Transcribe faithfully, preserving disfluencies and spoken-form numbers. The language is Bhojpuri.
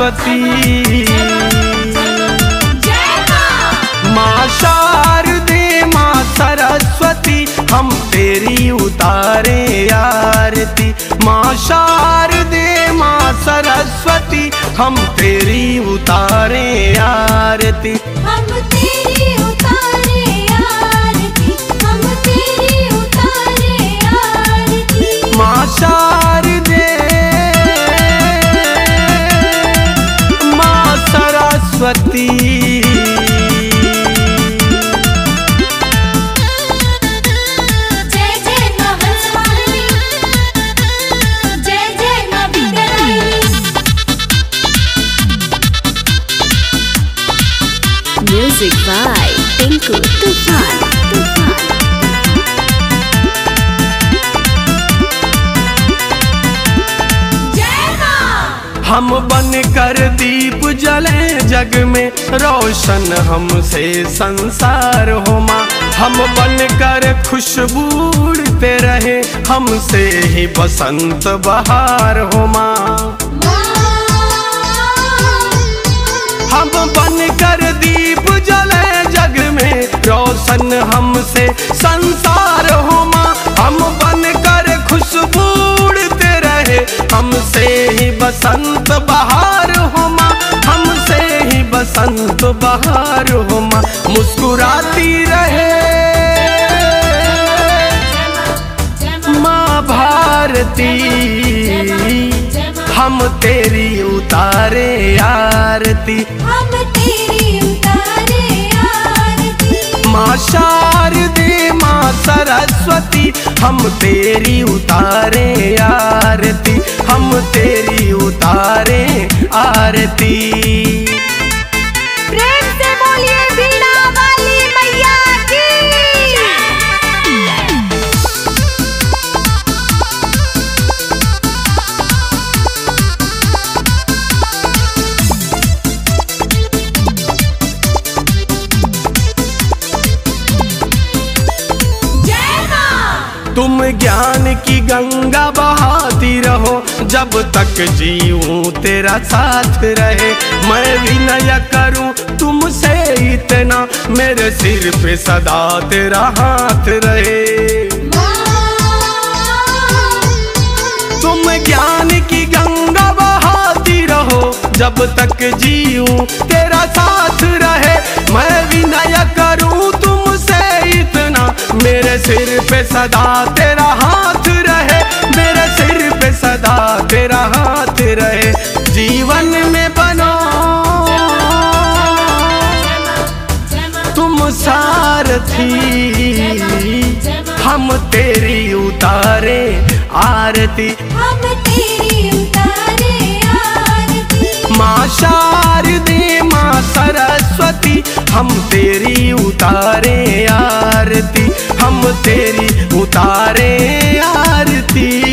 सरस्वती। माँ शारदे माँ सरस्वती हम तेरी उतारे आरती। माँ शारदे माँ सरस्वती हम तेरी उतारे आरती। हम तेरी उतारे आरती, हम तेरी उतारे आरती। माँ शारदे माँ सरस्वती। जय जय माँ हंसवाहिनी, जय जय माँ विद्यादायिनी। Music by Tinku Tufan. Tufan. जय माँ। हम बन कर दीप जले जग में, रोशन हमसे संसार हो माँ। हम बन कर खुशबू उड़ते रहे, हमसे ही बसंत बहार हो माँ। हम बन कर दीप जले जग में, रोशन हमसे संसार हो माँ। हम बन कर खुशबू उड़ते रहे, हमसे ही बसंत बहार हो माँ। हमसे ही बसंत बहार हो माँ। मुस्कुराती रहे माँ भारती, हम तेरी उतारे आरती। हम तेरी उतारे आरती। माँ शारदे माँ सरस्वती हम तेरी उतारे आरती। हम तेरी उतारे आरती। प्रेम से बोलिए बीड़ा वाली मैया की। तुम ज्ञान की गंगा बहाती रहो, जब तक जीऊं तेरा साथ रहे। मैं विनय करूं तुमसे इतना, मेरे सिर पे सदा तेरा हाथ रहे। तुम ज्ञान की गंगा बहाती रहो, जब तक जीऊं तेरा साथ रहे। मैं विनय करूं तुमसे इतना, मेरे सिर पे सदा तेरा हाथ रहे। मेरे सिर पे सदा तेरा हाथ रहे। जीवन में बनो तुम सारथी, हम तेरी उतारे आरती। हम तेरी उतारे आरती। माँ शारदे माँ सरस्वती हम तेरी उतारे आरती। हम तेरी उतारे आरती।